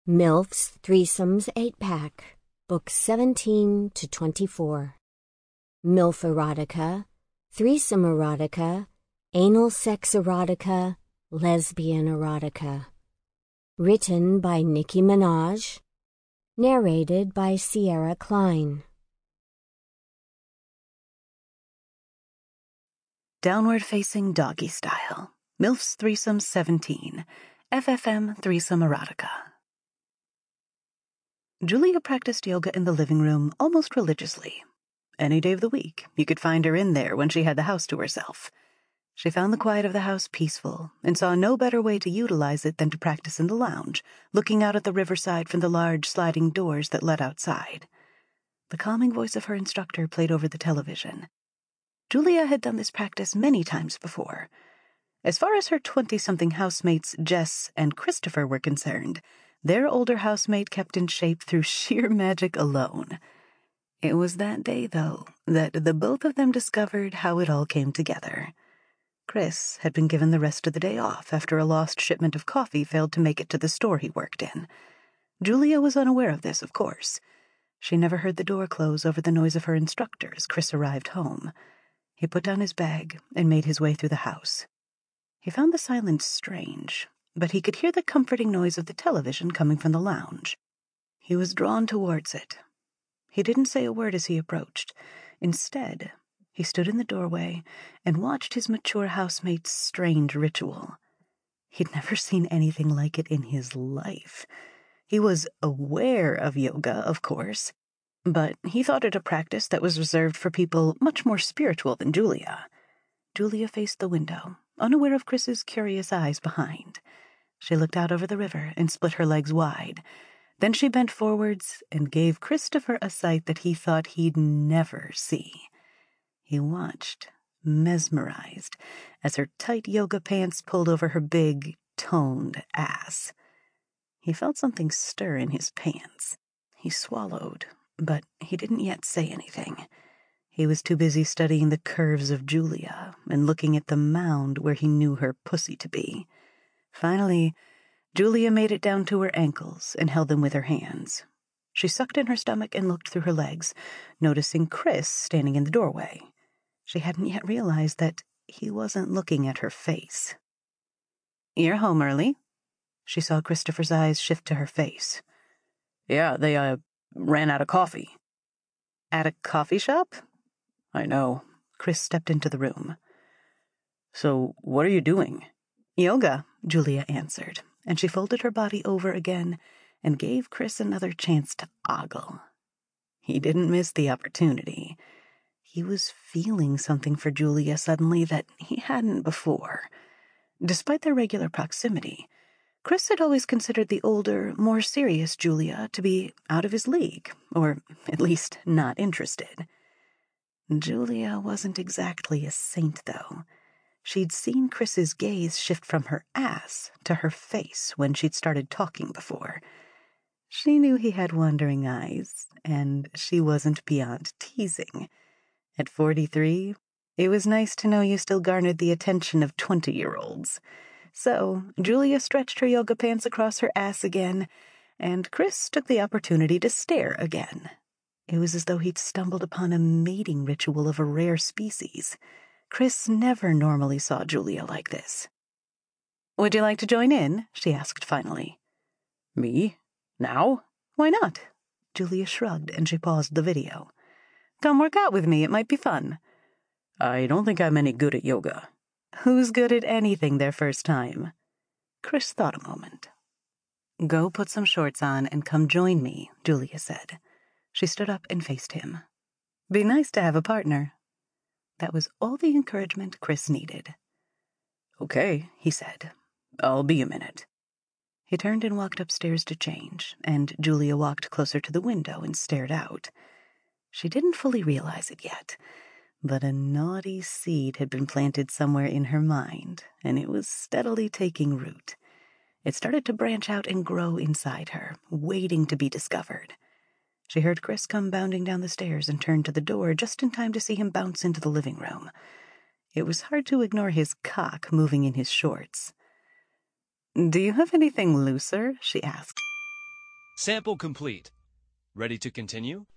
MILF's Threesomes 8-Pack, Books 17 to 24. MILF Erotica, Threesome Erotica, Anal Sex Erotica, Lesbian Erotica. Written by Nicki Minaj. Narrated by Sierra Klein. Downward Facing Doggy Style, MILF's Threesomes 17, FFM Threesome Erotica. Julia practiced yoga in the living room almost religiously. Any day of the week, you could find her in there when she had the house to herself. She found the quiet of the house peaceful and saw no better way to utilize it than to practice in the lounge, looking out at the riverside from the large sliding doors that led outside. The calming voice of her instructor played over the television. Julia had done this practice many times before. As far as her 20-something housemates Jess and Christopher were concerned, their older housemate kept in shape through sheer magic alone. It was that day, though, that the both of them discovered how it all came together. Chris had been given the rest of the day off after a lost shipment of coffee failed to make it to the store he worked in. Julia was unaware of this, of course. She never heard the door close over the noise of her instructor as Chris arrived home. He put down his bag and made his way through the house. He found the silence strange, but he could hear the comforting noise of the television coming from the lounge. He was drawn towards it. He didn't say a word as he approached. Instead, he stood in the doorway and watched his mature housemate's strange ritual. He'd never seen anything like it in his life. He was aware of yoga, of course, but he thought it a practice that was reserved for people much more spiritual than Julia. Julia faced the window, unaware of Chris's curious eyes behind. She looked out over the river and split her legs wide. Then she bent forwards and gave Christopher a sight that he thought he'd never see. He watched, mesmerized, as her tight yoga pants pulled over her big, toned ass. He felt something stir in his pants. He swallowed, but he didn't yet say anything. He was too busy studying the curves of Julia and looking at the mound where he knew her pussy to be. Finally, Julia made it down to her ankles and held them with her hands. She sucked in her stomach and looked through her legs, noticing Chris standing in the doorway. She hadn't yet realized that he wasn't looking at her face. "You're home early?" She saw Christopher's eyes shift to her face. "Yeah, they, ran out of coffee." "At a coffee shop?" "I know." Chris stepped into the room. "So, what are you doing?" "Yoga," Julia answered, and she folded her body over again and gave Chris another chance to ogle. He didn't miss the opportunity. He was feeling something for Julia suddenly that he hadn't before. Despite their regular proximity, Chris had always considered the older, more serious Julia to be out of his league, or at least not interested. Julia wasn't exactly a saint, though. She'd seen Chris's gaze shift from her ass to her face when she'd started talking before. She knew he had wandering eyes, and she wasn't beyond teasing. At 43, it was nice to know you still garnered the attention of 20-year-olds. So Julia stretched her yoga pants across her ass again, and Chris took the opportunity to stare again. It was as though he'd stumbled upon a mating ritual of a rare species. Chris never normally saw Julia like this. "Would you like to join in?" she asked finally. "Me? Now?" "Why not?" Julia shrugged and she paused the video. "Come work out with me, it might be fun." "I don't think I'm any good at yoga." "Who's good at anything their first time?" Chris thought a moment. "Go put some shorts on and come join me," Julia said. She stood up and faced him. "Be nice to have a partner." That was all the encouragement Chris needed. "Okay," he said. "I'll be a minute." He turned and walked upstairs to change, and Julia walked closer to the window and stared out. She didn't fully realize it yet, but a naughty seed had been planted somewhere in her mind, and it was steadily taking root. It started to branch out and grow inside her, waiting to be discovered. She heard Chris come bounding down the stairs and turned to the door just in time to see him bounce into the living room. It was hard to ignore his cock moving in his shorts. "Do you have anything looser?" she asked. Sample complete. Ready to continue?